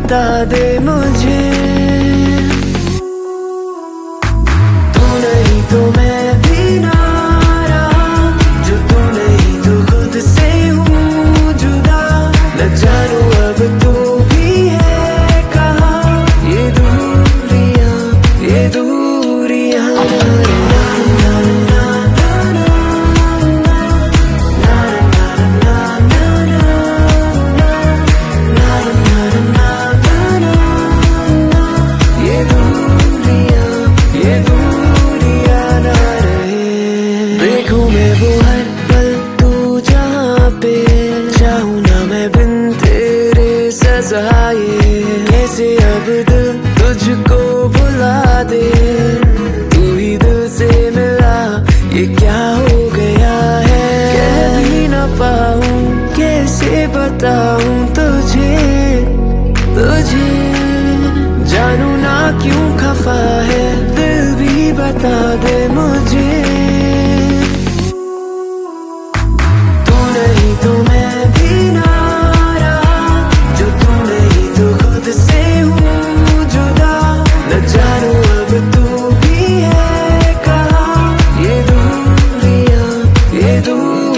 बता दे मुझे। तू नहीं तो मैं भी ना रहा, जो तू नहीं तो खुद से हूँ जुदा। न जानू अब तू भी है कहाँ, ये दूरियां देखूं मैं वो हर पल तू जहाँ पे, चाहूं ना मैं बिन तेरे सजाए। कैसे अब दिल तुझको भुला दे, तू ही दिल से मिला, ये क्या हो गया है। कह भी ना पाऊं, कैसे बताऊं तुझे जानू ना क्यों खफा है, दिल भी बता दे मुझे। तू नहीं तो मैं भी ना रहा, जो तू नहीं तो खुद से हूँ जुदा। न जानू अब तू भी है कहाँ, ये दूरियां